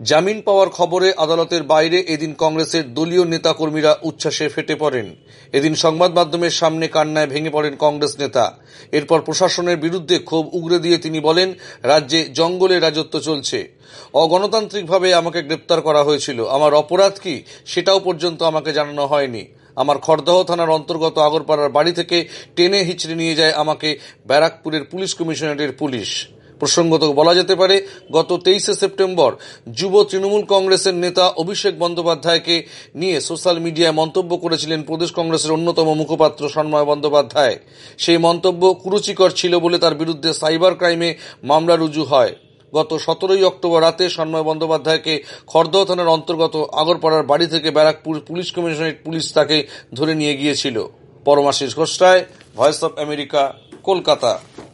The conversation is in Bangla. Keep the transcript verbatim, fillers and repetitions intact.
জামিন পাওয়ার খবরে আদালতের বাইরে এদিন কংগ্রেসের দলীয় নেতাকর্মীরা উচ্ছ্বাসে ফেটে পড়েন। এদিন সংবাদ মাধ্যমের সামনে কান্নায় ভেঙে পড়েন কংগ্রেস নেতা। এরপর প্রশাসনের বিরুদ্ধে ক্ষোভ উগরে দিয়ে তিনি বলেন, রাজ্যে জঙ্গলে রাজত্ব চলছে। অগণতান্ত্রিকভাবে আমাকে গ্রেপ্তার করা হয়েছিল। আমার অপরাধ কি সেটাও পর্যন্ত আমাকে জানানো হয়নি। আমার খড়দহ থানার অন্তর্গত আগরপাড়ার বাড়ি থেকে টেনে হিচড়ে নিয়ে যায় আমাকে ব্যারাকপুরের পুলিশ কমিশনারেটের পুলিশ। প্রসঙ্গত বলা যেতে পারে, গত তেইশে সেপ্টেম্বর যুব তৃণমূল কংগ্রেসের নেতা অভিষেক বন্দ্যোপাধ্যায়কে নিয়ে সোশ্যাল মিডিয়ায় মন্তব্য করেছিলেন প্রদেশ কংগ্রেসের অন্যতম মুখপাত্র সন্ময় বন্দ্যোপাধ্যায়। সেই মন্তব্য কুরুচিকর ছিল বলে তার বিরুদ্ধে সাইবার ক্রাইমে মামলা রুজু হয়। গত সতেরোই অক্টোবর রাতে সন্ময় বন্দ্যোপাধ্যায়কে খড়দহ থানার অন্তর্গত আগরপাড়ার বাড়ি থেকে ব্যারাকপুর পুলিশ কমিশনারেট পুলিশ তাকে ধরে নিয়ে গিয়েছিল। Paramashis Ghosh Roy, Voice of America, Kolkata.